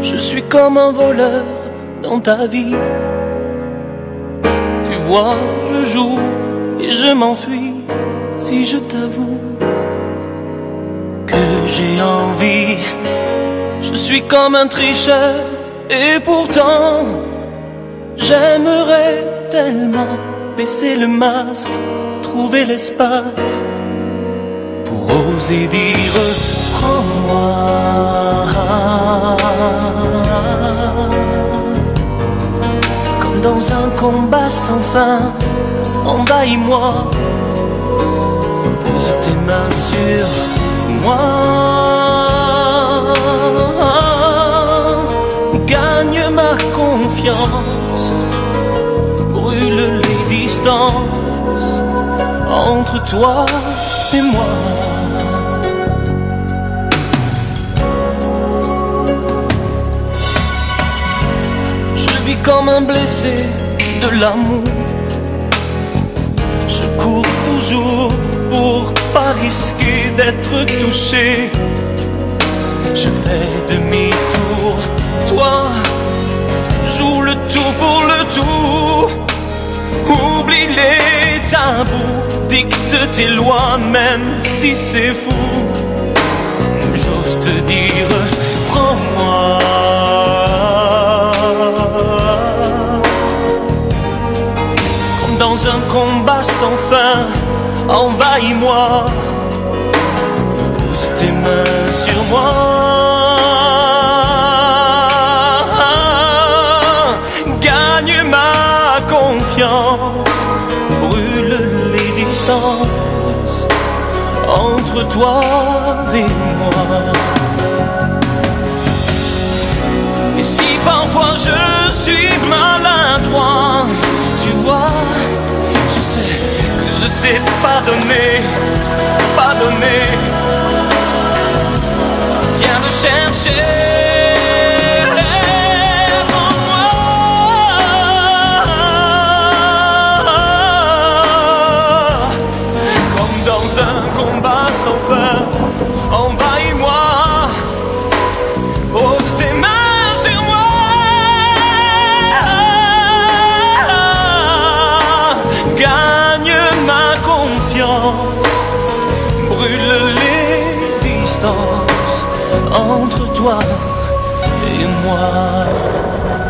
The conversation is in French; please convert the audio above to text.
Je suis comme un voleur dans ta vie. Tu vois, je joue et je m'enfuis. Si je t'avoue que j'ai envie, je suis comme un tricheur. Et pourtant, j'aimerais tellement baisser le masque, trouver l'espace pour oser dire prends-moi. Comme dans un combat sans fin, envahis-moi, pose tes mains sur moi. Gagne ma confiance, brûle les distances entre toi et moi. Je vis comme un blessé de l'amour. Je cours toujours pour pas risquer d'être touché. Je fais demi-tour, toi, joue le tout pour le tout. Oublie les tabous, dicte tes lois, même si c'est fou. J'ose te dire, prends-moi. Comme dans un combat sans fin, envahis-moi, pose tes mains sur moi. Brûle les distances entre toi et moi. Et si parfois je suis maladroit, tu vois, je sais que je sais pardonner, pardonner. Viens me chercher. Envahis-moi, pose tes mains sur moi. Gagne ma confiance, brûle les distances entre toi et moi.